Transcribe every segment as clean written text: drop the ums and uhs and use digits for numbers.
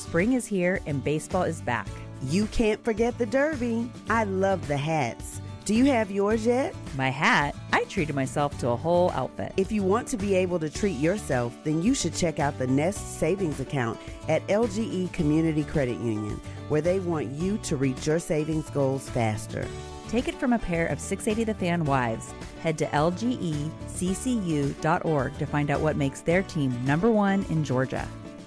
Spring is here and baseball is back. You can't forget the Derby. I love the hats. Do you have yours yet? My hat? I treated myself to a whole outfit. If you want to be able to treat yourself, then you should check out the Nest Savings Account at LGE Community Credit Union, where they want you to reach your savings goals faster. Take it from a pair of 680 The Fan wives. Head to lgeccu.org to find out what makes their team #1 in Georgia.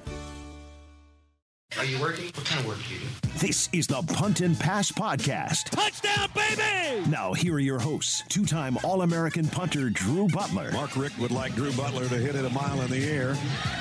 Are you working? What kind of work do you do? This is the Punt and Pass Podcast. Touchdown, baby! Now, here are your hosts, two-time All-American punter Drew Butler. Mark Richt would like Drew Butler to hit it a mile in the air.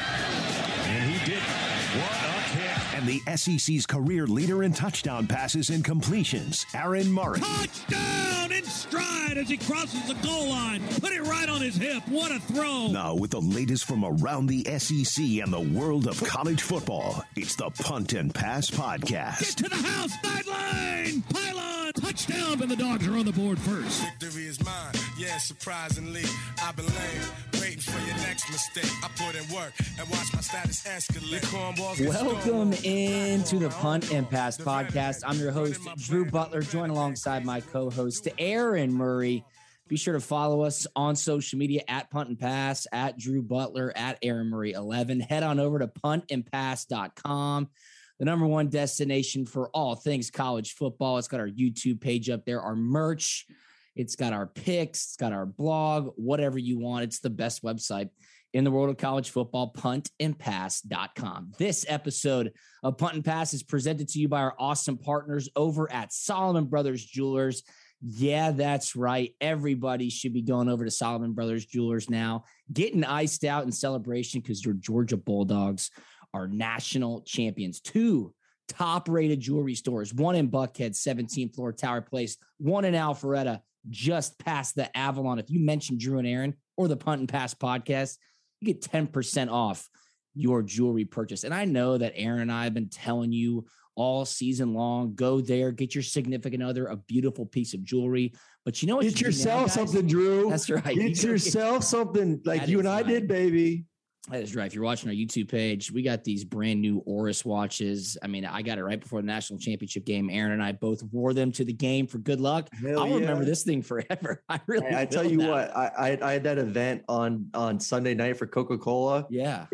And he did. What a kick. And the SEC's career leader in touchdown passes and completions, Aaron Murray. Touchdown in stride as he crosses the goal line. Put it right on his hip. What a throw. Now, with the latest from around the SEC and the world of college football, it's the Punt and Pass Podcast. Get to the house, sideline, pylon, touchdown, and the Dogs are on the board first. Victory is mine, yeah, surprisingly. I've been laying, waiting for your next mistake. I put in work and watch my status escalate. Welcome into the Punt and Pass Podcast. I'm your host, Drew Butler, joined alongside my co-host, Aaron Murray. Be sure to follow us on social media at Punt and Pass, at Drew Butler, at Aaron Murray 11. Head on over to puntandpass.com, the #1 destination for all things college football. It's got our YouTube page up there, our merch. It's got our picks. It's got our blog, whatever you want. It's the best website in the world of college football, puntandpass.com. This episode of Punt and Pass is presented to you by our awesome partners over at Solomon Brothers Jewelers. Yeah, that's right. Everybody should be going over to Solomon Brothers Jewelers now, getting iced out in celebration because your Georgia Bulldogs are national champions. 2 top-rated jewelry stores, one in Buckhead, 17th floor, Tower Place, one in Alpharetta, just past the Avalon. If you mention Drew and Aaron or the Punt and Pass podcast, you get 10% off your jewelry purchase. And I know that Aaron and I have been telling you all season long, go there, get your significant other a beautiful piece of jewelry. But you know what? Get yourself something, Drew. That's right. Get yourself something like you and I did, baby. That is right. If you're watching our YouTube page, we got these brand new Oris watches. I mean, I got it right before the national championship game. Aaron and I both wore them to the game for good luck. I'll remember this thing forever. I tell you what, I had that event on Sunday night for Coca-Cola. Yeah.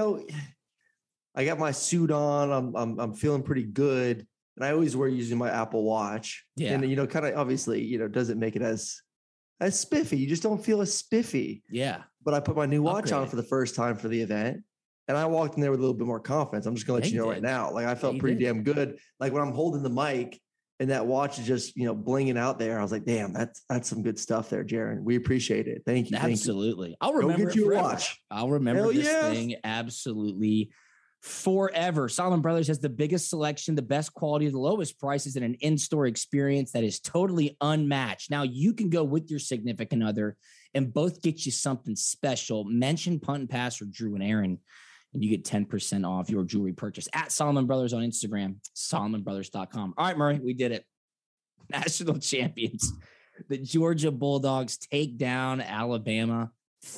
I got my suit on. I'm feeling pretty good. And I always wear using my Apple Watch. Yeah. And, kind of obviously, doesn't make it as spiffy. You just don't feel as spiffy. Yeah. But I put my new watch on for the first time for the event, and I walked in there with a little bit more confidence. I'm just going to let you know right now. Like, I felt pretty damn good. Like, when I'm holding the mic and that watch is just, blinging out there, I was like, damn, that's some good stuff there, Jaron. We appreciate it. Thank you. Absolutely. Thank you. I'll remember get you a watch. I'll remember this thing absolutely forever. Solomon Brothers has the biggest selection, the best quality, the lowest prices, and an in-store experience that is totally unmatched. Now, you can go with your significant other and both get you something special. Mention Punt and Pass or Drew and Aaron, and you get 10% off your jewelry purchase at Solomon Brothers on Instagram, SolomonBrothers.com. All right, Murray, we did it. National champions. The Georgia Bulldogs take down Alabama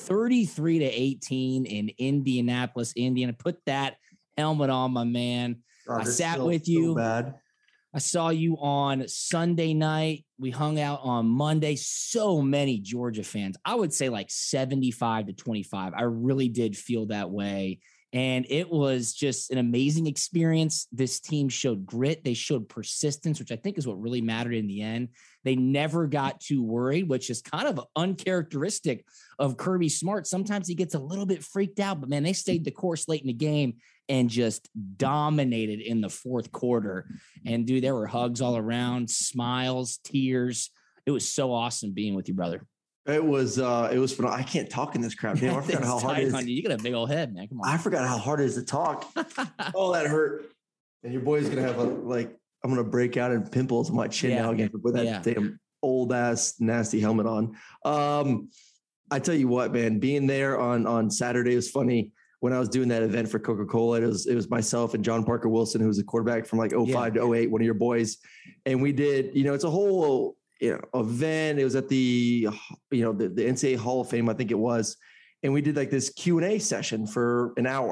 33-18 in Indianapolis, Indiana. Put that helmet on, my man. I sat with you. Bad. I saw you on Sunday night. We hung out on Monday. So many Georgia fans. I would say like 75-25. I really did feel that way. And it was just an amazing experience. This team showed grit. They showed persistence, which I think is what really mattered in the end. They never got too worried, which is kind of uncharacteristic of Kirby Smart. Sometimes he gets a little bit freaked out, but man, they stayed the course late in the game and just dominated in the fourth quarter. And dude, there were hugs all around, smiles, tears. It was so awesome being with you, brother. It was fun. I can't talk in this crowd. Damn, I forgot how hard it is. You got a big old head, man. Come on. I forgot how hard it is to talk. Oh, that hurt. And your boy's gonna have I'm gonna break out in pimples on my chin now again with that damn old ass nasty helmet on. I tell you what, man, being there on Saturday was funny. When I was doing that event for Coca-Cola, it was myself and John Parker Wilson, who was a quarterback from like 05 to 08, one of your boys. And we did, it's a whole event. It was at the NCAA Hall of Fame, I think it was. And we did like this Q&A session for an hour.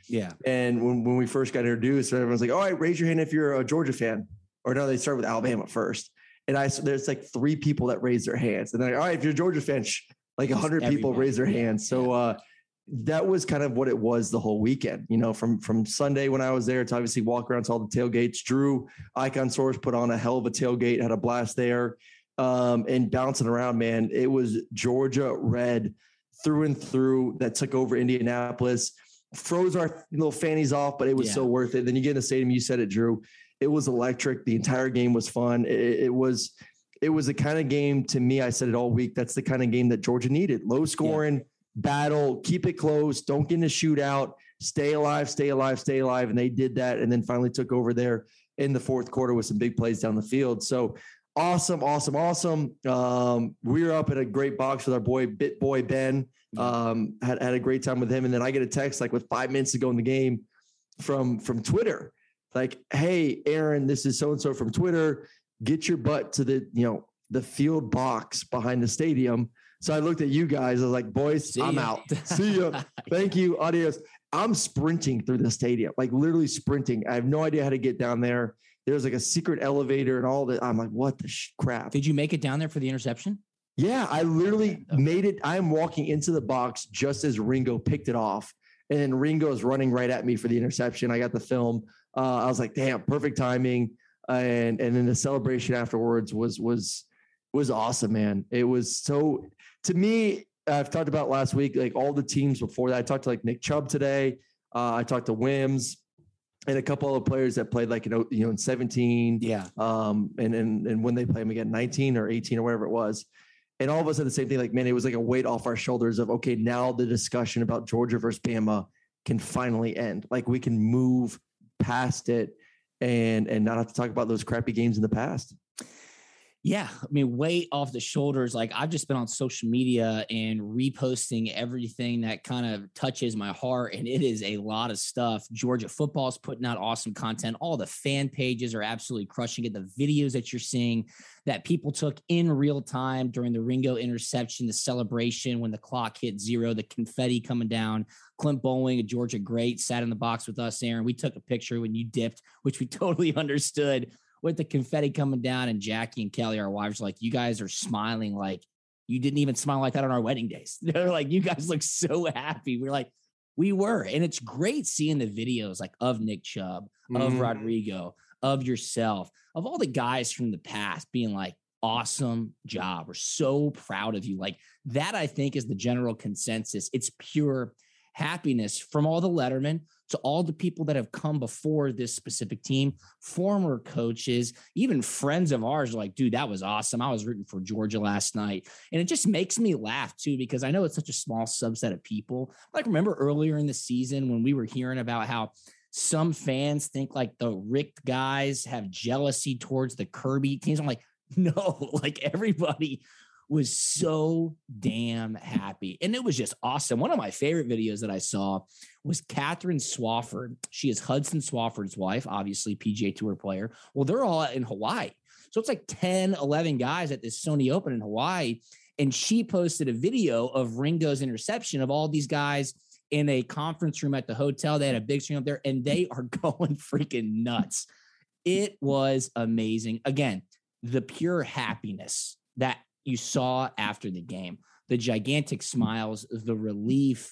Yeah. And when we first got introduced, everyone's like, all right, raise your hand if you're a Georgia fan. Or no, they start with Alabama first. And there's like 3 people that raise their hands. And they're like, all right, if you're a Georgia fan, like 100 people raise their hands. So that was kind of what it was the whole weekend, from Sunday when I was there to obviously walk around to all the tailgates. Drew Icon Source put on a hell of a tailgate, had a blast there, and bouncing around, man. It was Georgia red through and through that took over Indianapolis, froze our little fannies off, but it was so worth it. Then you get in the stadium, you said it, Drew. It was electric. The entire game was fun. It was the kind of game, to me, I said it all week, that's the kind of game that Georgia needed. Low scoring, battle, keep it close, don't get in a shootout, stay alive. And they did that, and then finally took over there in the fourth quarter with some big plays down the field. So awesome. We were up at a great box with our boy, Bit Boy Ben. Had a great time with him. And then I get a text like with 5 minutes to go in the game from Twitter. Like, hey, Aaron, this is so-and-so from Twitter. Get your butt to the field box behind the stadium. So I looked at you guys. I was like, boys, I'm out. See ya. Thank you. Adios. I'm sprinting through the stadium, like literally sprinting. I have no idea how to get down there. There's like a secret elevator and all that. I'm like, what the crap? Did you make it down there for the interception? Yeah, I literally made it. I'm walking into the box just as Ringo picked it off. And then Ringo's running right at me for the interception. I got the film. I was like, damn, perfect timing. And then the celebration afterwards was awesome, man. It was so, to me, I've talked about last week, like all the teams before that. I talked to like Nick Chubb today. I talked to Wims and a couple of players that played like, in 17. Yeah. And when they play them again, 19 or 18 or whatever it was. And all of us said the same thing, like, man, it was like a weight off our shoulders of, okay, now the discussion about Georgia versus Bama can finally end. Like we can move past it and not have to talk about those crappy games in the past. Yeah. I mean, weight off the shoulders. Like I've just been on social media and reposting everything that kind of touches my heart. And it is a lot of stuff. Georgia football is putting out awesome content. All the fan pages are absolutely crushing it. The videos that you're seeing that people took in real time during the Ringo interception, the celebration, when the clock hit 0, the confetti coming down. Clint Bowling, a Georgia great, sat in the box with us, Aaron. We took a picture when you dipped, which we totally understood, with the confetti coming down, and Jackie and Kelly, our wives, are like, you guys are smiling like you didn't even smile like that on our wedding days. They're like, you guys look so happy. We're like, we were. And it's great seeing the videos like of Nick Chubb, of Rodrigo, of yourself, of all the guys from the past being like, awesome job. We're so proud of you. Like that, I think, is the general consensus. It's pure happiness from all the lettermen to all the people that have come before this specific team, former coaches, even friends of ours are like, dude, that was awesome. I was rooting for Georgia last night. And it just makes me laugh too, because I know it's such a small subset of people. Like remember earlier in the season when we were hearing about how some fans think like the Richt guys have jealousy towards the Kirby teams. I'm like, no, like everybody was so damn happy. And it was just awesome. One of my favorite videos that I saw was Catherine Swafford. She is Hudson Swafford's wife, obviously PGA Tour player. Well, they're all in Hawaii. So it's like 10, 11 guys at this Sony Open in Hawaii. And she posted a video of Ringo's interception of all these guys in a conference room at the hotel. They had a big screen up there and they are going freaking nuts. It was amazing. Again, the pure happiness that you saw after the game, the gigantic smiles, the relief,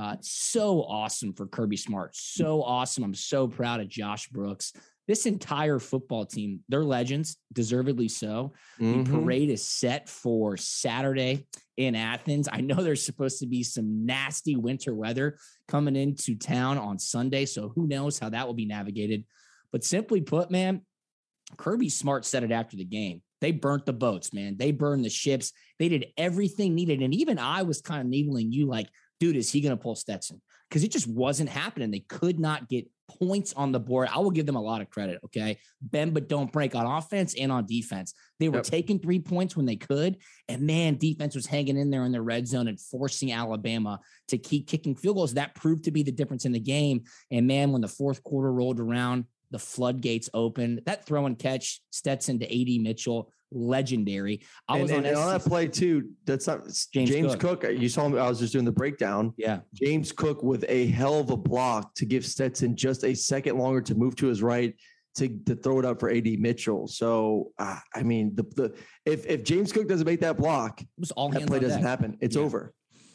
so awesome for Kirby Smart. So awesome. I'm so proud of Josh Brooks. This entire football team, they're legends, deservedly so. The parade is set for Saturday in Athens. I know there's supposed to be some nasty winter weather coming into town on Sunday, so who knows how that will be navigated. But simply put, man, Kirby Smart said it after the game. They burnt the boats, man. They burned the ships. They did everything needed. And even I was kind of needling you like, dude, is he going to pull Stetson? Because it just wasn't happening. They could not get points on the board. I will give them a lot of credit, okay? Bend but don't break on offense and on defense. They were taking 3 points when they could. And, man, defense was hanging in there in the red zone and forcing Alabama to keep kicking field goals. That proved to be the difference in the game. And, man, when the fourth quarter rolled around, the floodgates opened. That throw and catch, Stetson to A.D. Mitchell, legendary. I was on that play too. That's not James Cook. You saw him. I was just doing the breakdown. Yeah. James Cook with a hell of a block to give Stetson just a second longer to move to his right to throw it up for AD Mitchell. So, I mean, if James Cook doesn't make that block, it was all that play doesn't happen. It's over.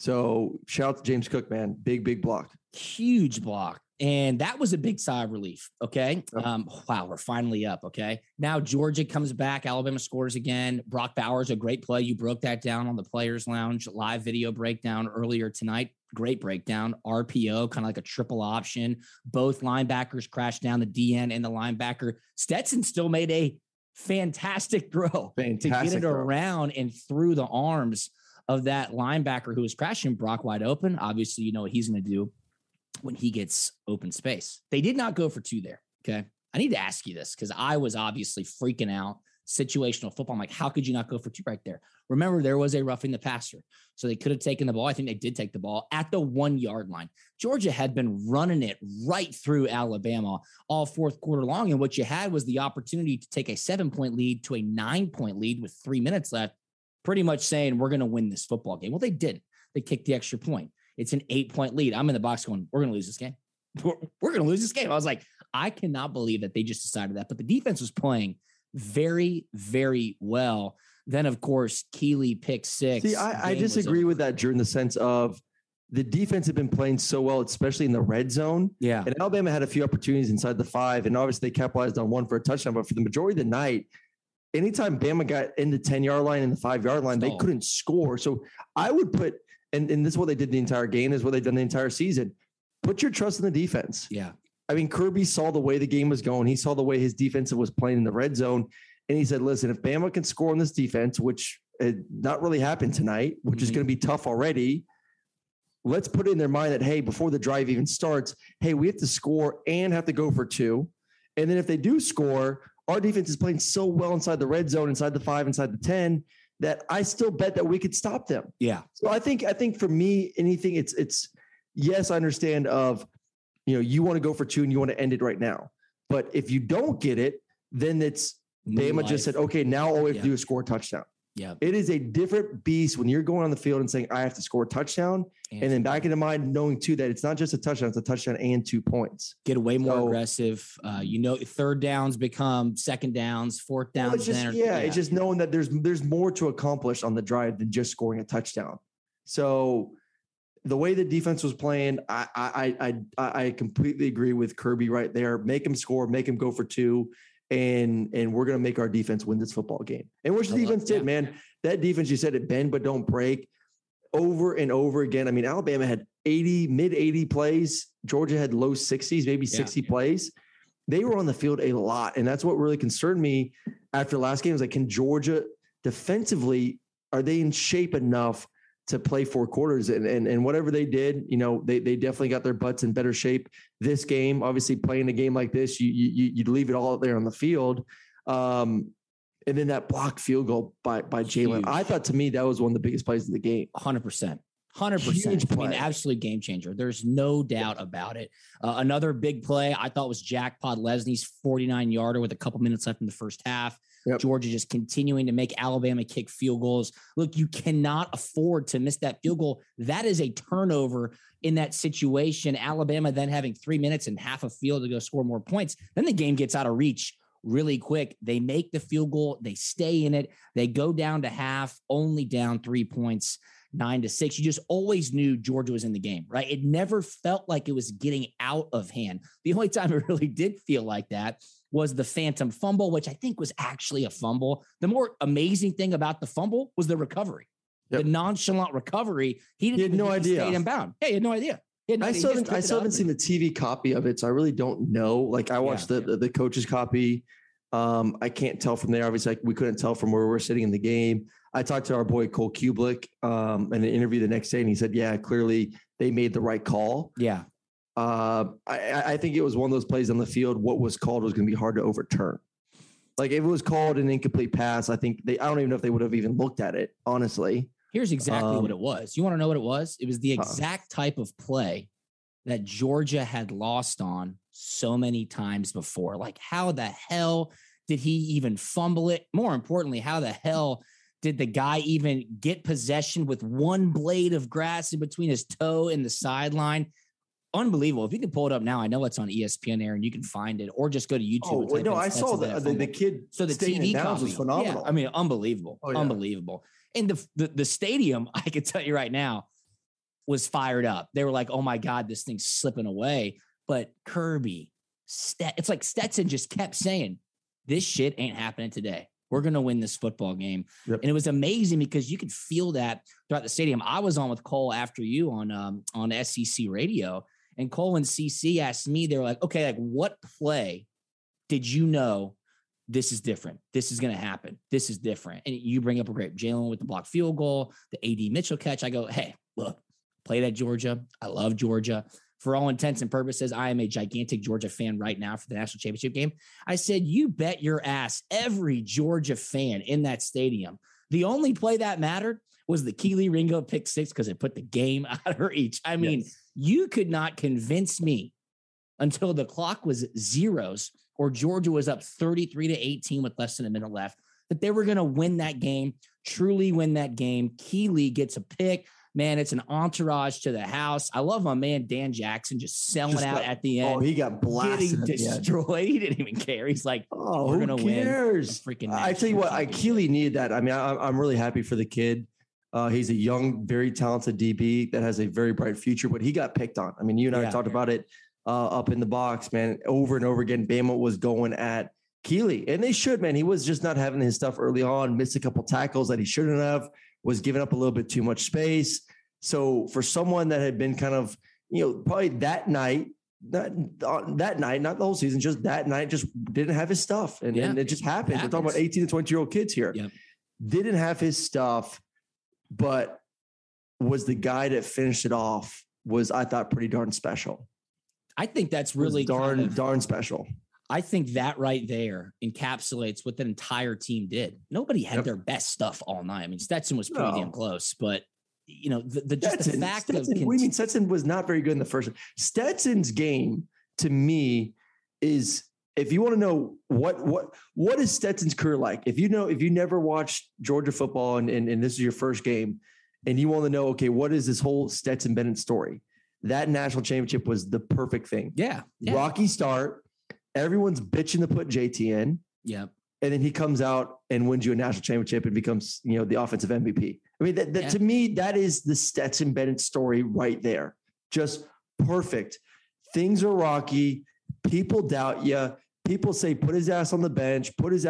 So shout out to James Cook, man. Big block. Huge block. And that was a big sigh of relief. Okay. Wow. We're finally up. Okay. Now Georgia comes back. Alabama scores again. Brock Bowers, a great play. You broke that down on the Players Lounge live video breakdown earlier tonight. Great breakdown. RPO, kind of like a triple option. Both linebackers crashed down, the DN and the linebacker. Stetson still made a fantastic throw to get it around and through the arms of that linebacker who was crashing. Brock wide open. Obviously, you know what he's going to do when he gets open space. They did not go for 2 there. Okay. I need to ask you this because I was obviously freaking out. Situational football. I'm like, how could you not go for 2 right there? Remember, there was a roughing the passer. So they could have taken the ball. I think they did take the ball at the 1 yard line. Georgia had been running it right through Alabama all fourth quarter long. And what you had was the opportunity to take a 7-point lead to a 9-point lead with 3 minutes left, pretty much saying we're going to win this football game. Well, they didn't. They kicked the extra point. It's an 8-point lead. I'm in the box going, we're going to lose this game. We're going to lose this game. I was like, I cannot believe that they just decided that. But the defense was playing very, very well. Then, of course, Keeley pick 6. See, I disagree with that, Drew, in the sense of the defense had been playing so well, especially in the red zone. Yeah. And Alabama had a few opportunities inside the 5, and obviously they capitalized on 1 for a touchdown. But for the majority of the night, anytime Bama got in the 10-yard line and the 5-yard line, they couldn't score. So I would put – and this is what they did the entire game, is what they've done the entire season. Put your trust in the defense. Yeah. I mean, Kirby saw the way the game was going. He saw the way his defensive was playing in the red zone. And he said, listen, if Bama can score on this defense, which not really happened tonight, which is going to be tough already, let's put it in their mind that, hey, before the drive even starts, hey, we have to score and have to go for 2. And then if they do score, our defense is playing so well inside the red zone, inside the 5, inside the 10, that I still bet that we could stop them. Yeah. So I think for me, anything, it's yes, I understand you want to go for 2 and you want to end it right now. But if you don't get it, then it's Bama just said, okay, now all we have to do is score a touchdown. Yeah. It is a different beast when you're going on the field and saying, I have to score a touchdown. And then back into mind, knowing too, that it's not just a touchdown, it's a touchdown and 2 points. Get way more aggressive. Third downs become second downs, fourth downs. It's just knowing that there's more to accomplish on the drive than just scoring a touchdown. So the way the defense was playing, I completely agree with Kirby right there. Make him score, make him go for 2. And we're going to make our defense win this football game. And which the defense did, man. That defense, you said it, bend but don't break, over and over again. I mean, Alabama had mid 80 plays. Georgia had low 60s, maybe 60 plays. They were on the field a lot. And that's what really concerned me after last game. Was like, can Georgia defensively, are they in shape enough to play 4 quarters? And whatever they did, they definitely got their butts in better shape this game. Obviously, playing a game like this, you'd leave it all out there on the field. And then that blocked field goal by Jalen. I thought, to me, that was one of the biggest plays of the game. 100%. 100%. I mean, absolute game changer. There's no doubt about it. Another big play I thought was Jack Podlesny's 49-yarder with a couple minutes left in the first half. Yep. Georgia just continuing to make Alabama kick field goals. Look, you cannot afford to miss that field goal. That is a turnover in that situation. Alabama then having 3 minutes and half a field to go score more points. Then the game gets out of reach really quick. They make the field goal. They stay in it. They go down to half, only down 3 points, 9-6. You just always knew Georgia was in the game, right? It never felt like it was getting out of hand. The only time it really did feel like that was the phantom fumble, which I think was actually a fumble. The more amazing thing about the fumble was the recovery, the nonchalant recovery. He had no idea. Stayed in bound. Yeah, he had no idea. I still haven't seen the TV copy of it, so I really don't know. Like, I watched the coach's copy. I can't tell from there. Obviously, we couldn't tell from where we're sitting in the game. I talked to our boy Cole Kubelik in an interview the next day, and he said, yeah, clearly they made the right call. Yeah. I think it was one of those plays on the field. What was called was going to be hard to overturn. Like, if it was called an incomplete pass, I don't even know if they would have even looked at it, honestly. Here's exactly what it was. You want to know what it was? It was the exact type of play that Georgia had lost on so many times before. Like, how the hell Did he even fumble it? More importantly, how the hell did the guy even get possession with one blade of grass in between his toe and the sideline? Unbelievable. If you can pull it up now, I know it's on ESPN Air and you can find it, or just go to YouTube. Oh, no, I saw the kid. So the TV copy was phenomenal. Yeah, I mean, unbelievable. Oh, yeah. Unbelievable. And the stadium, I can tell you right now, was fired up. They were like, oh my God, this thing's slipping away. But Kirby, it's like Stetson just kept saying, this shit ain't happening today. We're going to win this football game. Yep. And it was amazing because you could feel that throughout the stadium. I was on with Cole after you on SEC radio, and Cole and CC asked me, they were like, okay, like what play did you know this is different? This is going to happen. This is different. And you bring up a great Jalen with the blocked field goal, the AD Mitchell catch. I go, hey, look, played at Georgia. I love Georgia. For all intents and purposes, I am a gigantic Georgia fan right now for the national championship game. I said, you bet your ass every Georgia fan in that stadium. The only play that mattered was the Keely Ringo pick six because it put the game out of reach. I mean, you could not convince me until the clock was zeros or Georgia was up 33-18 with less than a minute left that they were going to win that game, truly win that game. Keely gets a pick. Man, it's an entourage to the house. I love my man, Dan Jackson, just selling out at the end. Oh, he got blasted. Getting destroyed. He didn't even care. He's like, oh, we're going to win. Freaking I tell you what, Keely needed that. I mean, I'm really happy for the kid. He's a young, very talented DB that has a very bright future, but he got picked on. I mean, you and I talked about it up in the box, man, over and over again. Bama was going at Keely, and they should, man. He was just not having his stuff early on, missed a couple tackles that he shouldn't have, was giving up a little bit too much space. So for someone that had been kind of, probably that night, not the whole season, just that night, just didn't have his stuff. And it just happened. We're talking about 18 to 20-year-old kids here. Yep. Didn't have his stuff, but was the guy that finished it off was, I thought, pretty darn special. I think that's really darn special. I think that right there encapsulates what the entire team did. Nobody had their best stuff all night. I mean, Stetson was pretty damn close, but the fact of Stetson was not very good in the first. Stetson's game to me is, if you want to know what is Stetson's career like, if you never watched Georgia football and this is your first game and you want to know, okay, what is this whole Stetson Bennett story? That national championship was the perfect thing. Yeah. Rocky start. Everyone's bitching to put JT in. Yeah. And then he comes out and wins you a national championship and becomes, the offensive MVP. I mean, that to me, that is the Stetson Bennett story right there. Just perfect. Things are rocky. People doubt you. People say, put his ass on the bench.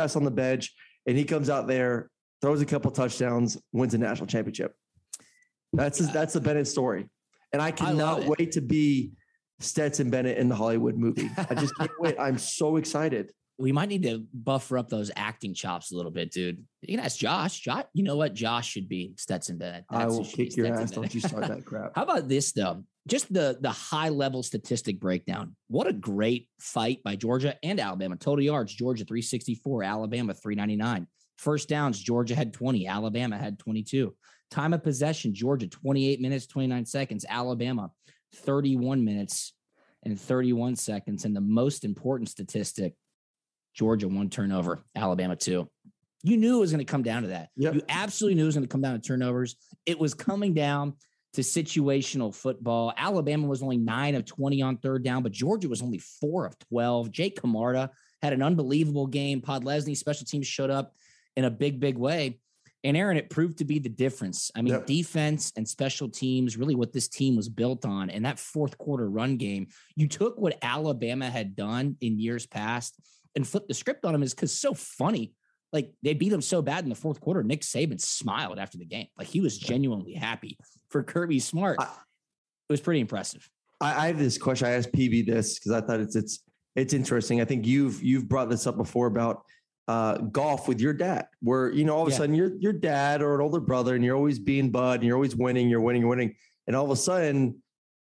And he comes out there, throws a couple touchdowns, wins a national championship. That's the Bennett story. And I cannot wait to be Stetson Bennett in the Hollywood movie. I just can't wait. I'm so excited. We might need to buffer up those acting chops a little bit, dude. You can ask Josh. You know what? Josh should be Stetson Bennett. I will kick your ass. Don't you start that crap. How about this, though? Just the high-level statistic breakdown. What a great fight by Georgia and Alabama. Total yards, Georgia 364, Alabama 399. First downs, Georgia had 20, Alabama had 22. Time of possession, Georgia 28 minutes, 29 seconds, Alabama 31 minutes and 31 seconds. And the most important statistic, Georgia 1 turnover, Alabama 2. You knew it was going to come down to that. Yep. You absolutely knew it was going to come down to turnovers. It was coming down to situational football. Alabama was only 9 of 20 on third down, but Georgia was only 4 of 12. Jake Camarda had an unbelievable game. Podlesny, special teams, showed up in a big way. And Aaron, it proved to be the difference. I mean, defense and special teams, really what this team was built on. And that fourth quarter run game, you took what Alabama had done in years past and flipped the script on them. Is because so funny. Like, they beat them so bad in the fourth quarter. Nick Saban smiled after the game. Like, he was genuinely happy for Kirby Smart. It was pretty impressive. I have this question. I asked PB this because I thought it's interesting. I think you've brought this up before about golf with your dad, where, all of a sudden your dad or an older brother, and you're always being bud and you're always winning. And all of a sudden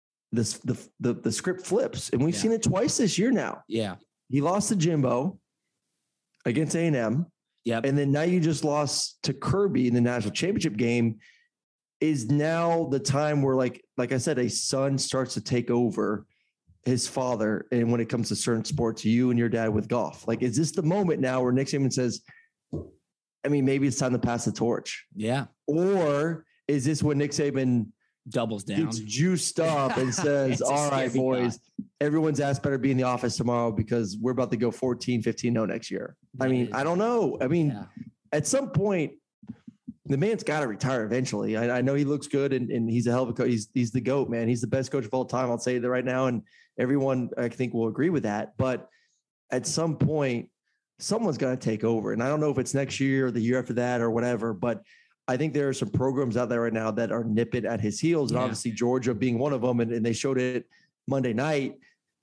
the script flips, and we've seen it twice this year now. Yeah. He lost to Jimbo against A&M. Yep. And then now you just lost to Kirby in the national championship game. Is now the time where, like I said, a son starts to take over his father, and when it comes to certain sports, you and your dad with golf? Like, is this the moment now where Nick Saban says, I mean, maybe it's time to pass the torch? Yeah. Or is this when Nick Saban doubles down, gets juiced up and says, all right, boys, everyone's ass better be in the office tomorrow because we're about to go 14-15-0 next year? I mean, I don't know. I mean, at some point, the man's got to retire eventually. I know he looks good and he's a hell of a coach. He's the GOAT, man. He's the best coach of all time. I'll say that right now. And everyone, I think, will agree with that. But at some point, someone's got to take over. And I don't know if it's next year or the year after that or whatever, but I think there are some programs out there right now that are nipping at his heels. And obviously Georgia being one of them. And they showed it Monday night.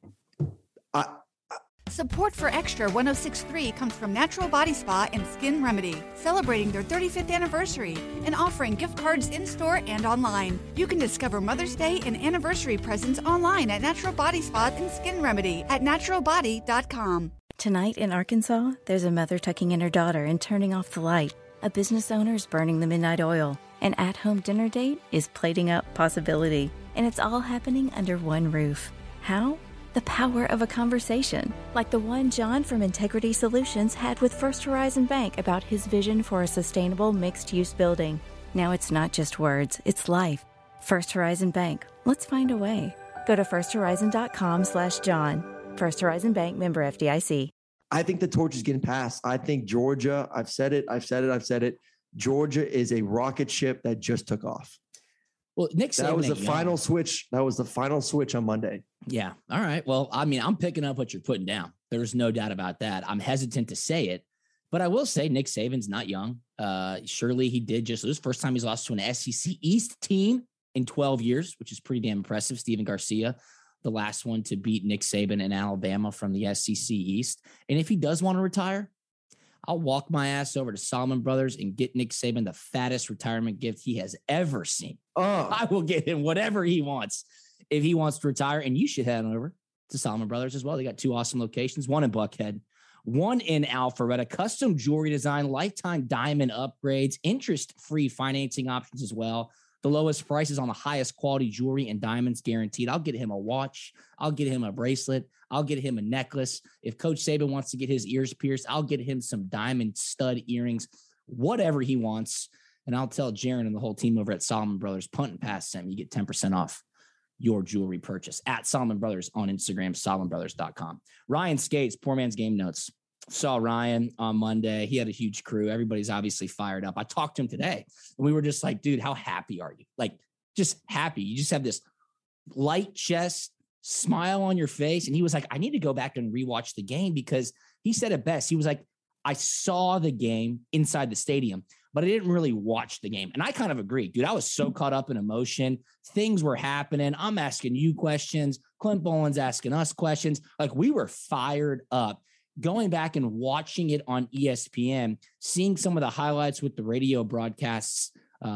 Support for Extra 106.3 comes from Natural Body Spa and Skin Remedy, celebrating their 35th anniversary and offering gift cards in-store and online. You can discover Mother's Day and anniversary presents online at Natural Body Spa and Skin Remedy at naturalbody.com. Tonight in Arkansas, there's a mother tucking in her daughter and turning off the light. A business owner is burning the midnight oil. An at-home dinner date is plating up possibility. And it's all happening under one roof. How? The power of a conversation, like the one John from Integrity Solutions had with First Horizon Bank about his vision for a sustainable mixed-use building. Now it's not just words, it's life. First Horizon Bank. Let's find a way. Go to firsthorizon.com/John. First Horizon Bank, member FDIC. I think the torch is getting passed. I think Georgia, I've said it. Georgia is a rocket ship that just took off. Well, Nick Saban, that was the final switch. That was the final switch on Monday. Yeah. All right. Well, I mean, I'm picking up what you're putting down. There's no doubt about that. I'm hesitant to say it, but I will say Nick Saban's not young. Surely he did just lose. First time he's lost to an SEC East team in 12 years, which is pretty damn impressive. Stephen Garcia, the last one to beat Nick Saban in Alabama from the SEC East. And if he does want to retire, I'll walk my ass over to Salomon Brothers and get Nick Saban the fattest retirement gift he has ever seen. I will get him whatever he wants if he wants to retire. And you should head on over to Salomon Brothers as well. They got 2 awesome locations, one in Buckhead, one in Alpharetta, custom jewelry design, lifetime diamond upgrades, interest-free financing options as well. The lowest prices on the highest quality jewelry and diamonds guaranteed. I'll get him a watch. I'll get him a bracelet. I'll get him a necklace. If Coach Saban wants to get his ears pierced, I'll get him some diamond stud earrings, whatever he wants. And I'll tell Jaron and the whole team over at Salomon Brothers, punt and pass them. You get 10% off your jewelry purchase at Salomon Brothers on Instagram, SalomonBrothers.com. Ryan Skates, Poor Man's Game Notes. Saw Ryan on Monday. He had a huge crew. Everybody's obviously fired up. I talked to him today and we were just like, dude, how happy are you? Like, just happy. You just have this light chest, smile on your face. And he was like, I need to go back and rewatch the game because he said it best. He was like, I saw the game inside the stadium, but I didn't really watch the game. And I kind of agree, dude. I was so caught up in emotion. Things were happening. I'm asking you questions. Clint Boland's asking us questions. Like, we were fired up. Going back and watching it on ESPN, seeing some of the highlights with the radio broadcasts,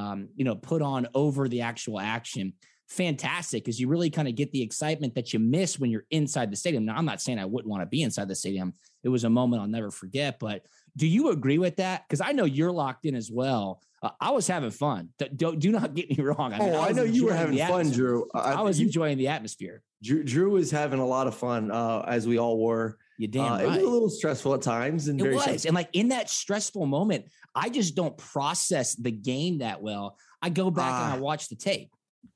put on over the actual action. Fantastic, because you really kind of get the excitement that you miss when you're inside the stadium. Now, I'm not saying I wouldn't want to be inside the stadium. It was a moment I'll never forget. But do you agree with that? Because I know you're locked in as well. I was having fun. Do not get me wrong. I know you were having fun, Drew. I was enjoying the atmosphere. Drew was having a lot of fun, as we all were. You damn right. It was a little stressful at times. And it was. And like in that stressful moment, I just don't process the game that well. I go back and I watch the tape.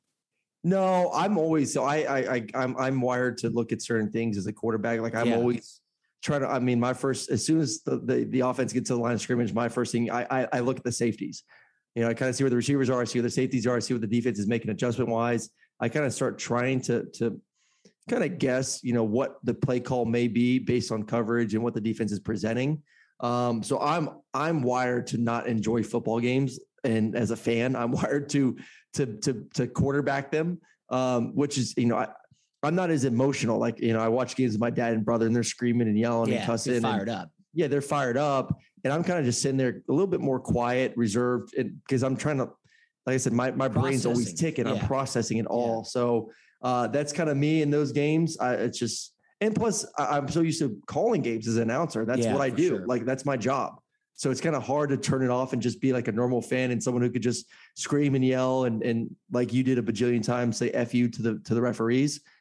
No, I'm always, so I'm wired to look at certain things as a quarterback. Like I'm always trying to, as soon as the offense gets to the line of scrimmage, my first thing, I look at the safeties. I kind of see where the receivers are. I see where the safeties are. I see what the defense is making adjustment wise. I kind of start trying to kind of guess, what the play call may be based on coverage and what the defense is presenting. So I'm wired to not enjoy football games. And as a fan, I'm wired to quarterback them, which is, I'm not as emotional. Like, I watch games with my dad and brother and they're screaming and yelling and cussing. They're fired up. Yeah, they're fired up. And I'm kind of just sitting there a little bit more quiet, reserved, because I'm trying to, like I said, my brain's always ticking. I'm processing it all. So that's kind of me in those games. It's just, and plus I'm so used to calling games as an announcer. That's what I do. Sure. Like, that's my job. So it's kind of hard to turn it off and just be like a normal fan and someone who could just scream and yell and like you did a bajillion times, say F you to the referees.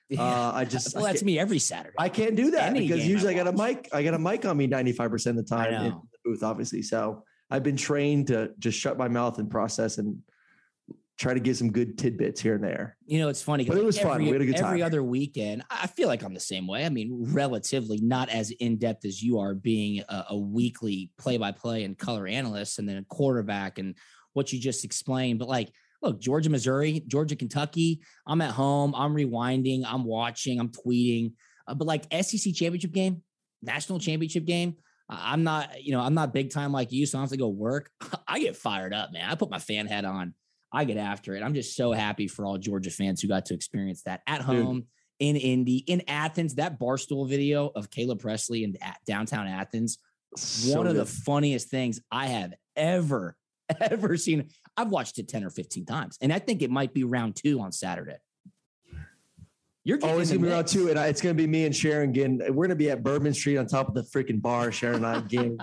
That's me every Saturday. I can't do that because usually I got a mic on me 95% of the time in the booth, obviously. So I've been trained to just shut my mouth and process and try to get some good tidbits here and there. It's funny. But it was fun. We had a good time. Every other weekend, I feel like I'm the same way. I mean, relatively not as in-depth as you are, being a weekly play-by-play and color analyst and then a quarterback and what you just explained. But like, look, Georgia, Missouri, Georgia, Kentucky, I'm at home, I'm rewinding, I'm watching, I'm tweeting. But like SEC championship game, national championship game, I'm not big time like you, so I don't have to go work. I get fired up, man. I put my fan hat on. I get after it. I'm just so happy for all Georgia fans who got to experience that at home, in Indy, in Athens. That Barstool video of Caleb Presley in downtown Athens, one of the funniest things I have ever seen. I've watched it 10 or 15 times, and I think it might be round 2 on Saturday. It's going to be round 2, and it's going to be me and Sharon again. We're going to be at Bourbon Street on top of the freaking bar. Sharon and I getting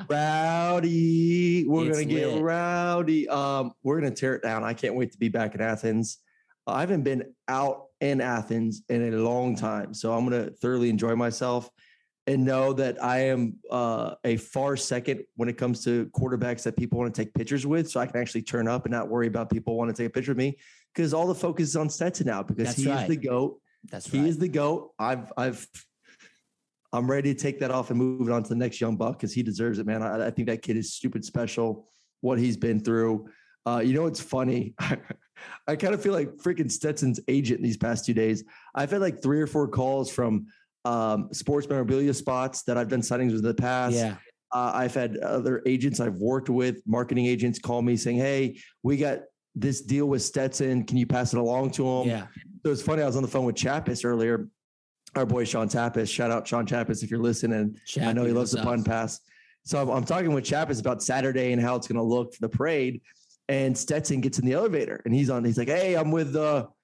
rowdy. We're going to get rowdy. We're going to tear it down. I can't wait to be back in Athens. I haven't been out in Athens in a long time, so I'm going to thoroughly enjoy myself and know that I am a far second when it comes to quarterbacks that people want to take pictures with, so I can actually turn up and not worry about people wanting to take a picture of me, because all the focus is on Stetson now, because he is the GOAT. He is the GOAT. I'm ready to take that off and move it on to the next young buck, because he deserves it, man. I think that kid is stupid special, what he's been through. It's funny. I kind of feel like freaking Stetson's agent these past 2 days. I've had like 3 or 4 calls from sports memorabilia spots that I've done signings with in the past. Yeah. I've had other agents I've worked with, marketing agents, call me saying, "Hey, we got this deal with Stetson. Can you pass it along to him?" Yeah. So it's funny. I was on the phone with Chappis earlier. Our boy Sean Chappis. Shout out Sean Chappis if you're listening. I know he loves the Punt Pass. So I'm talking with Chappis about Saturday and how it's going to look for the parade. And Stetson gets in the elevator and he's like, "Hey, I'm with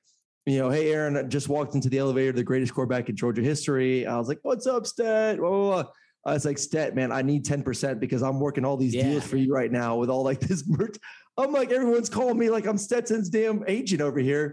hey, Aaron, I just walked into the elevator, the greatest quarterback in Georgia history." I was like, "What's up, Stet?" Blah, blah, blah. I was like, "Stet, man, I need 10% because I'm working all these deals for you right now with all like this merch." I'm like, everyone's calling me like I'm Stetson's damn agent over here.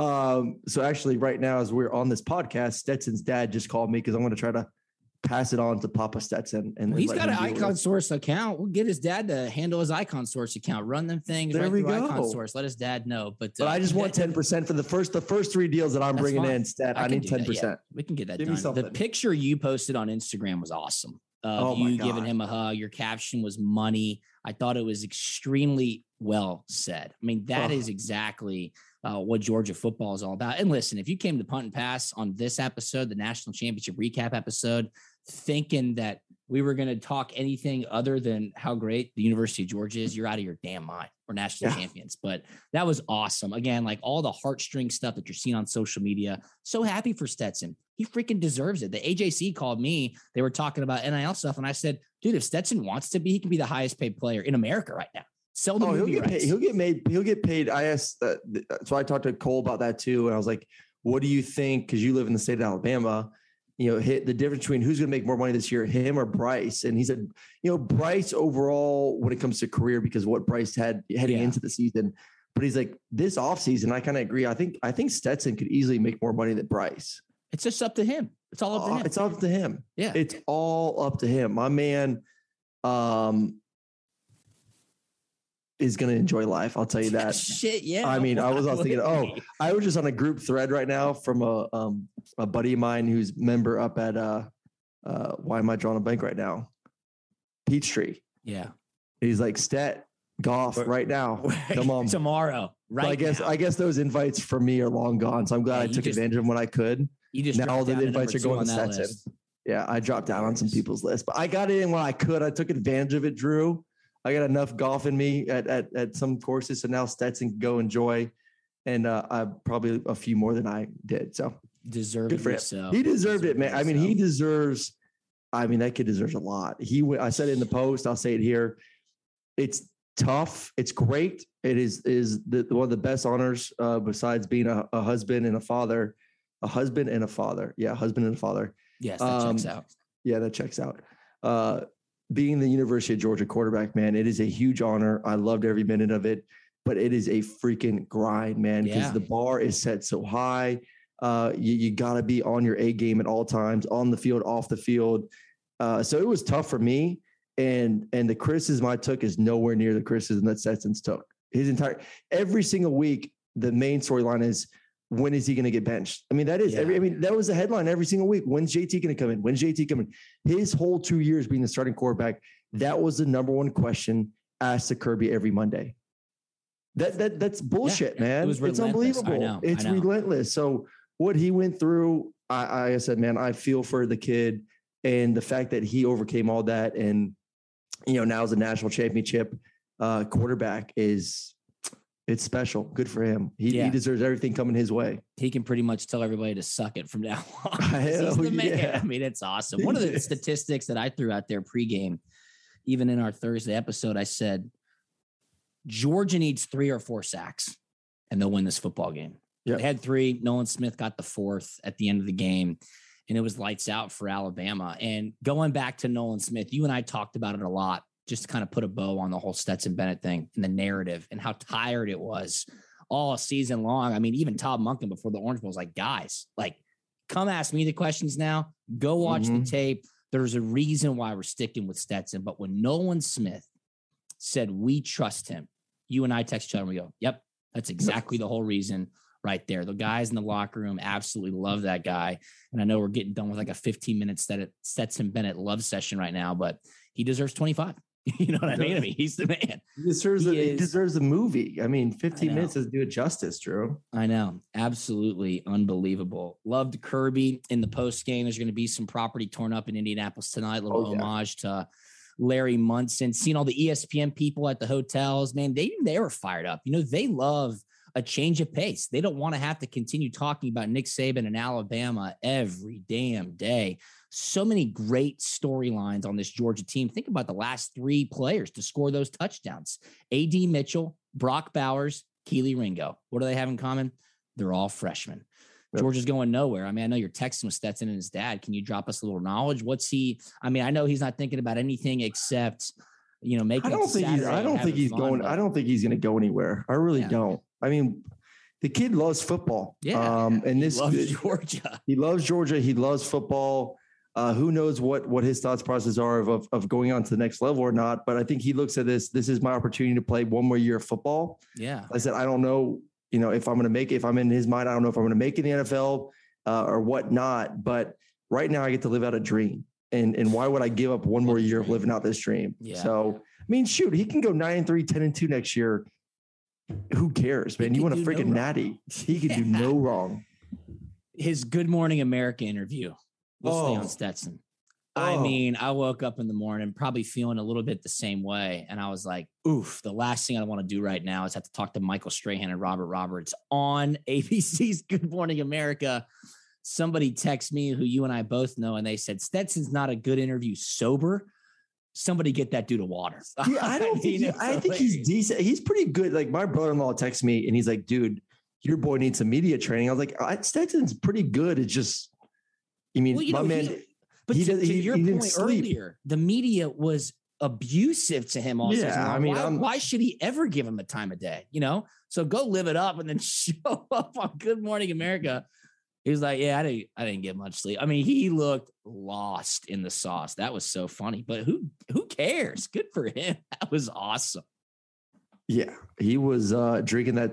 So actually right now, as we're on this podcast, Stetson's dad just called me because I'm going to try to pass it on to Papa Stetson. And he's got an Icon Source account. We'll get his dad to handle his Icon Source account, run them things there right we through go. Icon Source. Let his dad know. But I just want 10% for the first 3 deals that I'm bringing in. Stet, I need 10%. Yeah, we can get that Give done. The picture you posted on Instagram was awesome. You giving him a hug. Your caption was money. I thought it was extremely well said. I mean, that is exactly what Georgia football is all about. And listen, if you came to Punt and Pass on this episode, the national championship recap episode, thinking that we were going to talk anything other than how great the University of Georgia is, you're out of your damn mind. We're national champions. But that was awesome. Again, like all the heartstring stuff that you're seeing on social media. So happy for Stetson. He freaking deserves it. The AJC called me. They were talking about NIL stuff. And I said, dude, if Stetson wants to be, he can be the highest paid player in America right now. Sell the movie rights. He'll get paid. I asked, so I talked to Cole about that too. And I was like, what do you think? Because you live in the state of Alabama, hit the difference between who's going to make more money this year, him or Bryce. And he said, Bryce overall when it comes to career, because of what Bryce had heading into the season. But he's like, this offseason, I kind of agree. I think Stetson could easily make more money than Bryce. It's just up to him. It's all up to him. It's up to him. Yeah. It's all up to him. My man is going to enjoy life. I'll tell you that. Shit. Yeah. I mean, I was thinking, I was just on a group thread right now from a buddy of mine who's member up at, why am I drawing a blank right now? Peachtree. Yeah. He's like, Stet, golf right now. Come on. Tomorrow. Right. So I guess those invites for me are long gone. So I'm glad I took advantage of them when I could. You just now all the invites are going to Stetson. List. Yeah. I dropped down on some people's list, but I got it in when I could. I took advantage of it, Drew. I got enough golf in me at some courses. So now Stetson can go enjoy. And I probably a few more than I did. So deserved it. So he deserved it, man. I mean, that kid deserves a lot. I said it in the post, I'll say it here. It's tough. It's great. It is one of the best honors besides being a husband and a father. A husband and a father. Yeah, husband and a father. Yes, that checks out. Yeah, that checks out. Being the University of Georgia quarterback, man, it is a huge honor. I loved every minute of it, but it is a freaking grind, man, because the bar is set so high. You got to be on your A game at all times, on the field, off the field. So it was tough for me. And the criticism I took is nowhere near the criticism that Stetson's took. Every single week, the main storyline is, when is he going to get benched? I mean, that was the headline every single week. When's JT going to come in? When's JT coming? His whole 2 years being the starting quarterback, that was the number one question asked to Kirby every Monday. That's bullshit, man. It's unbelievable. It's relentless. So what he went through, I said, man, I feel for the kid, and the fact that he overcame all that, and now is a national championship quarterback it's special. Good for him. He deserves everything coming his way. He can pretty much tell everybody to suck it from now on. He's the man. Yeah. I mean, it's awesome. One of the statistics that I threw out there pregame, even in our Thursday episode, I said, Georgia needs 3 or 4 sacks and they'll win this football game. Yep. They had 3. Nolan Smith got the 4th at the end of the game, and it was lights out for Alabama. And going back to Nolan Smith, you and I talked about it a lot, just to kind of put a bow on the whole Stetson Bennett thing and the narrative and how tired it was all season long. I mean, even Todd Monken before the Orange Bowl was like, guys, come ask me the questions now. Go watch the tape. There's a reason why we're sticking with Stetson. But when Nolan Smith said, we trust him, you and I text each other and we go, yep, that's exactly the whole reason right there. The guys in the locker room absolutely love that guy. And I know we're getting done with like a 15-minute Stetson Bennett love session right now, but he deserves 25. You know what I mean? I mean, he's the man. He deserves a movie. I mean, 15 minutes doesn't do it justice, Drew. I know. Absolutely unbelievable. Loved Kirby in the post game. There's going to be some property torn up in Indianapolis tonight. A little homage to Larry Munson. Seeing all the ESPN people at the hotels, man, they were fired up. They love a change of pace. They don't want to have to continue talking about Nick Saban and Alabama every damn day. So many great storylines on this Georgia team. Think about the last 3 players to score those touchdowns. A.D. Mitchell, Brock Bowers, Keely Ringo. What do they have in common? They're all freshmen. Yep. Georgia's going nowhere. I mean, I know you're texting with Stetson and his dad. Can you drop us a little knowledge? I know he's not thinking about anything except, making I don't think he's going to go anywhere. I really don't. I mean, the kid loves football. Yeah. And he loves Georgia. He loves Georgia. He loves football. Who knows what his thoughts process are of going on to the next level or not. But I think he looks at this is my opportunity to play one more year of football. Yeah. I said, I don't know, if I'm going to make it, if I'm in his mind, I don't know if I'm going to make it in the NFL or whatnot. But right now I get to live out a dream. And why would I give up one more year of living out this dream? Yeah. So, I mean, shoot, he can go 9-3, 10-2 next year. Who cares, man? You want a freaking natty. He can do no wrong. His Good Morning America interview. We'll stay on Stetson. I mean, I woke up in the morning probably feeling a little bit the same way. And I was like, oof, the last thing I want to do right now is have to talk to Michael Strahan and Robert Roberts on ABC's Good Morning America. Somebody texted me who you and I both know, and they said, Stetson's not a good interview sober. Somebody get that dude a water. Yeah, I think he's decent. He's pretty good. Like my brother-in-law texts me and he's like, dude, your boy needs some media training. I was like, Stetson's pretty good. It's just, my man, to your point earlier, the media was abusive to him all season long. I mean, why should he ever give him a time of day? So go live it up and then show up on Good Morning America. He was like, yeah, I didn't get much sleep. I mean, he looked lost in the sauce. That was so funny, but who cares? Good for him. That was awesome. Yeah. He was drinking that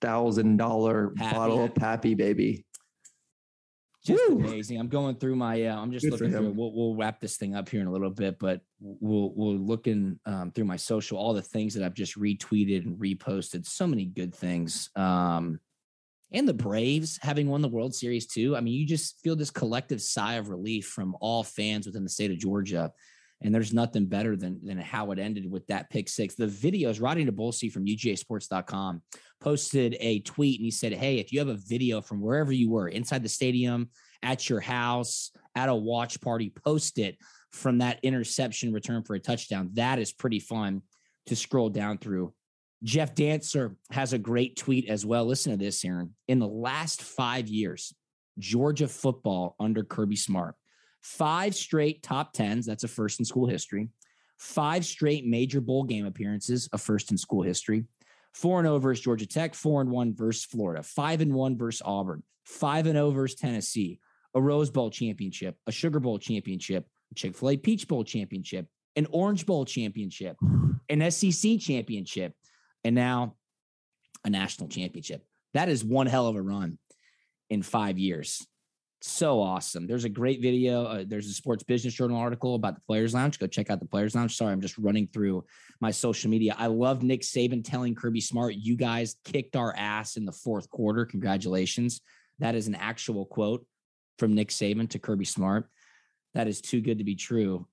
$6,000 bottle of Pappy, baby. Just amazing. I'm going through my, I'm just looking through, we'll wrap this thing up here in a little bit, but we're looking through my social, all the things that I've just retweeted and reposted. So many good things. And the Braves having won the World Series too. I mean, you just feel this collective sigh of relief from all fans within the state of Georgia. And there's nothing better than how it ended with that pick 6. The videos, Rodney DeBolsey from UGAsports.com posted a tweet and he said, hey, if you have a video from wherever you were, inside the stadium, at your house, at a watch party, post it from that interception return for a touchdown. That is pretty fun to scroll down through. Jeff Dancer has a great tweet as well. Listen to this, Aaron. In the last 5 years, Georgia football under Kirby Smart, 5 straight top 10s. That's a first in school history. 5 straight major bowl game appearances, a first in school history. 4-0 versus Georgia Tech, 4-1 versus Florida, 5-1 versus Auburn, 5-0 versus Tennessee, a Rose Bowl championship, a Sugar Bowl championship, a Chick-fil-A Peach Bowl championship, an Orange Bowl championship, an SEC championship, and now a national championship. That is one hell of a run in 5 years. So awesome. There's a great video. There's a Sports Business Journal article about the Players Lounge. Go check out the Players Lounge. Sorry, I'm just running through my social media. I love Nick Saban telling Kirby Smart, you guys kicked our ass in the fourth quarter. Congratulations. That is an actual quote from Nick Saban to Kirby Smart. That is too good to be true.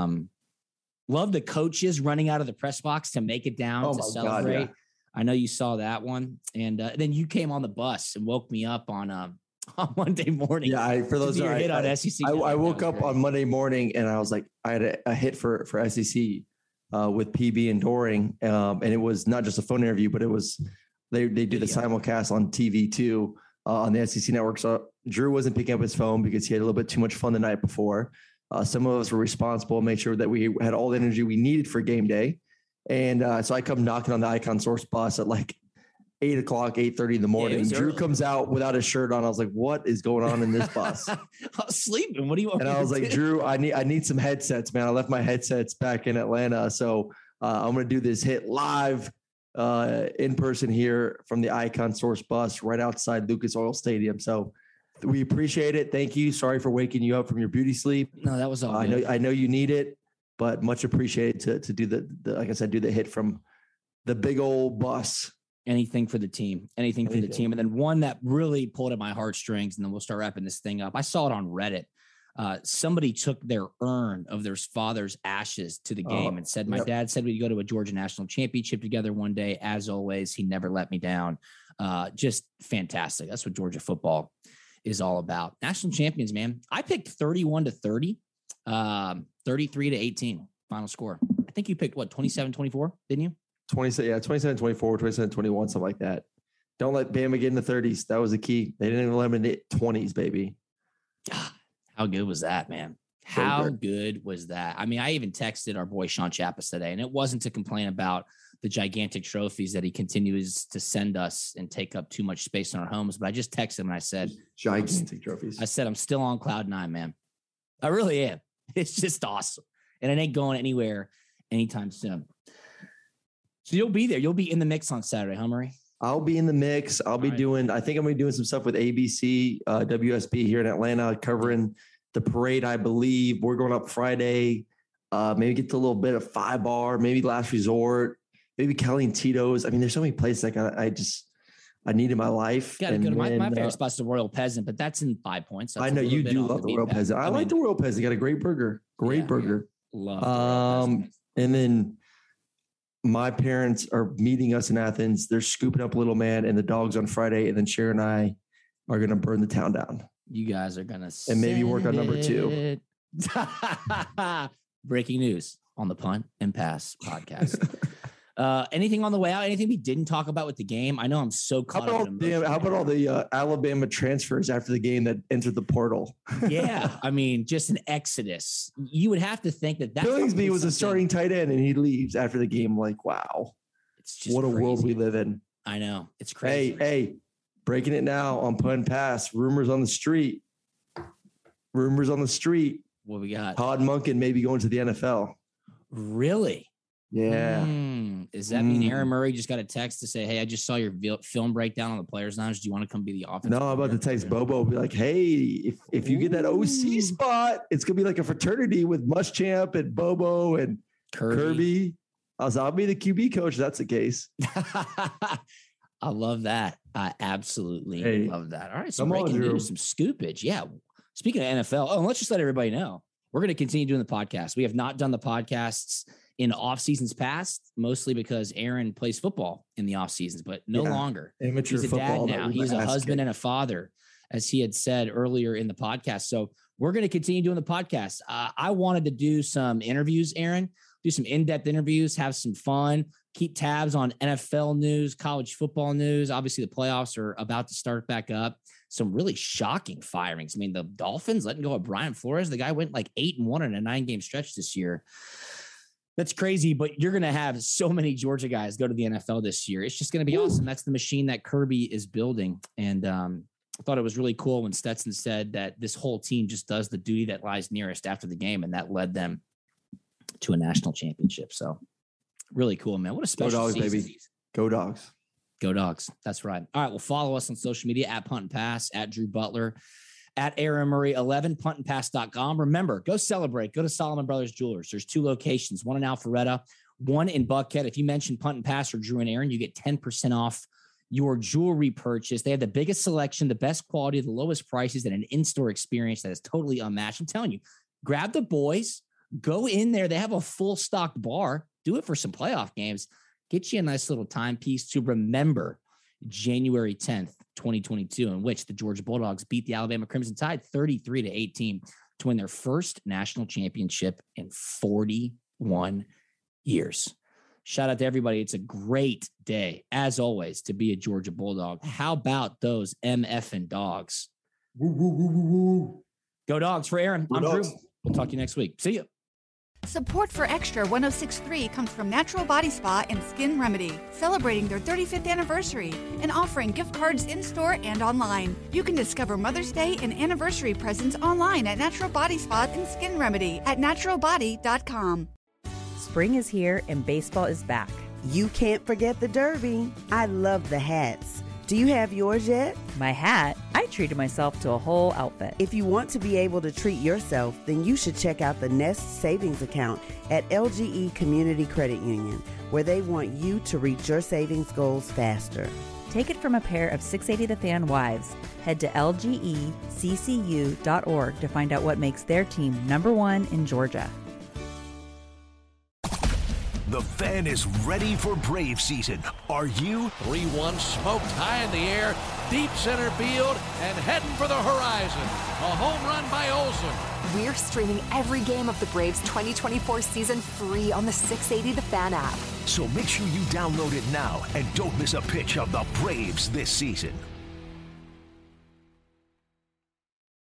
Love the coaches running out of the press box to make it down to celebrate. God, yeah. I know you saw that one. And then you came on the bus and woke me up on Monday morning. Yeah, for those hit on SEC. I woke up on Monday morning and I was like, I had a hit for SEC with PB and Doring, and it was not just a phone interview, but it was they did the simulcast on TV too on the SEC network. So Drew wasn't picking up his phone because he had a little bit too much fun the night before. Some of us were responsible, made sure that we had all the energy we needed for game day, and so I come knocking on the Icon Source bus at like 8 o'clock, 8:30 in the morning. Drew early. Comes out without his shirt on. I was like, what is going on in this bus? I was sleeping. What do you want? And I was like, Drew, I need some headsets, man. I left my headsets back in Atlanta. So I'm going to do this hit live in person here from the Icon Source bus right outside Lucas Oil Stadium. So we appreciate it. Thank you. Sorry for waking you up from your beauty sleep. No, that was all I know you need it, but much appreciated to do the like I said, do the hit from the big old bus. Anything for the team, anything for the team. And then one that really pulled at my heartstrings, and then we'll start wrapping this thing up. I saw it on Reddit. Somebody took their urn of their father's ashes to the game and said, my dad said we'd go to a Georgia national championship together one day. As always, he never let me down. Just fantastic. That's what Georgia football is all about. National champions, man. I picked 31-30, 33-18 final score. I think you picked 27-24, didn't you? 27-24, 27-21, something like that. Don't let Bama get in the 30s. That was the key. They didn't eliminate 20s, baby. God, how good was that, man? How good was that? I mean, I even texted our boy Sean Chappis today, and it wasn't to complain about the gigantic trophies that he continues to send us and take up too much space in our homes. But I just texted him and I said, gigantic trophies. I said, I'm still on cloud 9, man. I really am. It's just awesome. And it ain't going anywhere anytime soon. So you'll be there. You'll be in the mix on Saturday, huh, Murray? I'll be in the mix. I think I'm going to be doing some stuff with ABC, WSB here in Atlanta, covering the parade, I believe. We're going up Friday. Maybe get to a little bit of 5 Bar, maybe Last Resort, maybe Kelly and Tito's. I mean, there's so many places I need in my life. Got to go to my favorite spot's the Royal Peasant, but that's in 5 Points. That's I know you do love the Royal Peasant. I like the Royal Peasant. Got a great burger. Burger. Love the Royal Peasant. And then my parents are meeting us in Athens. They're scooping up Little Man and the dogs on Friday. And then Cher and I are going to burn the town down. You guys are going to and maybe work on number 2. Breaking news on the Punt and Pass podcast. Anything on the way out? Anything we didn't talk about with the game? I know I'm so caught up. How about all the Alabama transfers after the game that entered the portal? Yeah, I mean, just an exodus. You would have to think that Billingsby was a starting tight end, and he leaves after the game. Like, wow, it's just what a crazy. world we live in. I know, it's crazy. Hey, breaking it now on Punt and Pass. Rumors on the street. What we got? Todd Monken may be going to the NFL. Really? Yeah. Does that mean Aaron Murray just got a text to say, hey, I just saw your film breakdown on the Players Lounge. Do you want to come be the offensive? No, I'm about to text Bobo. Be like, hey, if you get that OC spot, it's going to be like a fraternity with Muschamp and Bobo and Kirby. I'll be the QB coach. That's the case. I love that. I absolutely love that. All right. So breaking news, some scoopage. Yeah. Speaking of NFL, let's just let everybody know. We're going to continue doing the podcast. We have not done the podcasts in off seasons past, mostly because Aaron plays football in the off seasons, but no longer. Amateur He's a football dad now. He's a husband and a father, as he had said earlier in the podcast. So we're going to continue doing the podcast. I wanted to do some interviews, Aaron, do some in-depth interviews, have some fun, keep tabs on NFL news, college football news. Obviously the playoffs are about to start back up. Some really shocking firings. I mean, the Dolphins letting go of Brian Flores. The guy went like 8-1 in a 9-game stretch this year. That's crazy, but you're going to have so many Georgia guys go to the NFL this year. It's just going to be awesome. That's the machine that Kirby is building. And I thought it was really cool when Stetson said that this whole team just does the duty that lies nearest after the game, and that led them to a national championship. So really cool, man. What a special Go Dogs, season. baby. Go Dogs. Go Dogs. That's right. All right. Well, follow us on social media at Punt and Pass, at Drew Butler, at Aaron Murray 11, puntandpass.com. Remember, go celebrate. Go to Solomon Brothers Jewelers. There's 2 locations, one in Alpharetta, one in Buckhead. If you mention Punt and Pass or Drew and Aaron, you get 10% off your jewelry purchase. They have the biggest selection, the best quality, the lowest prices, and an in-store experience that is totally unmatched. I'm telling you, grab the boys, go in there. They have a full stocked bar. Do it for some playoff games. Get you a nice little timepiece to remember January 10th, 2022, in which the Georgia Bulldogs beat the Alabama Crimson Tide 33-18 to win their first national championship in 41 years. Shout out to everybody. It's a great day, as always, to be a Georgia Bulldog. How about those MFing Dogs? Woo, woo, woo, woo, woo. Go Dogs. For Aaron, I'm Drew. Dogs. We'll talk to you next week. See you. Support for Extra 106.3 comes from Natural Body Spa and Skin Remedy, celebrating their 35th anniversary and offering gift cards in-store and online. You can discover Mother's Day and anniversary presents online at Natural Body Spa and Skin Remedy at naturalbody.com. Spring is here and baseball is back. You can't forget the Derby. I love the hats. Do you have yours yet? My hat? I treated myself to a whole outfit. If you want to be able to treat yourself, then you should check out the Nest Savings Account at LGE Community Credit Union, where they want you to reach your savings goals faster. Take it from a pair of 680 The Fan wives. Head to lgeccu.org to find out what makes their team #1 in Georgia. The Fan is ready for Brave season. Are you? 3-1 smoked high in the air, deep center field, and heading for the horizon. A home run by Olsen. We're streaming every game of the Braves 2024 season free on the 680 The Fan app. So make sure you download it now and don't miss a pitch of the Braves this season.